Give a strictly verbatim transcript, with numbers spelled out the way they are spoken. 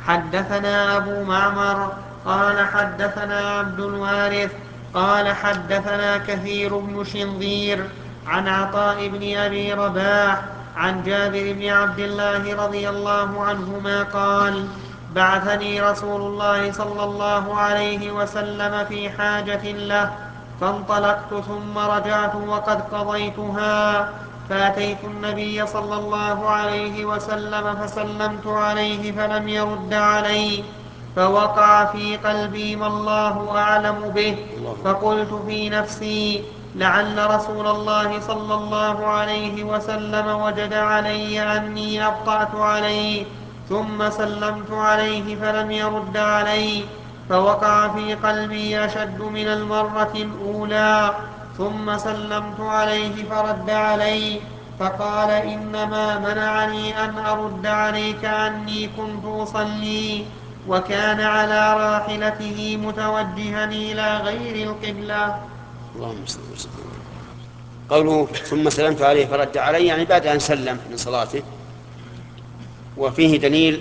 حدثنا أبو معمر قال حدثنا عبد الوارث قال حدثنا كثير بن شنظير عن عطاء بن أبي رباح عن جابر بن عبد الله رضي الله عنهما قال: بعثني رسول الله صلى الله عليه وسلم في حاجة له، فانطلقت ثم رجعت وقد قضيتها، فأتيت النبي صلى الله عليه وسلم فسلمت عليه فلم يرد علي، فوقع في قلبي ما الله أعلم به، فقلت في نفسي: لعل رسول الله صلى الله عليه وسلم وجد علي أني أبطأت عليه، ثم سلمت عليه فلم يرد علي، فوقع في قلبي أشد من المرة الأولى، ثم سلمت عليه فرد علي، فقال: إنما منعني أن أرد عليك أني كنت أصلي، وكان على راحلته متوجها إلى غير القبلة. اللهم صل وسلم. قوله ثم سلمت عليه فرد علي يعني بعد أن سلم من صلاته، وفيه دليل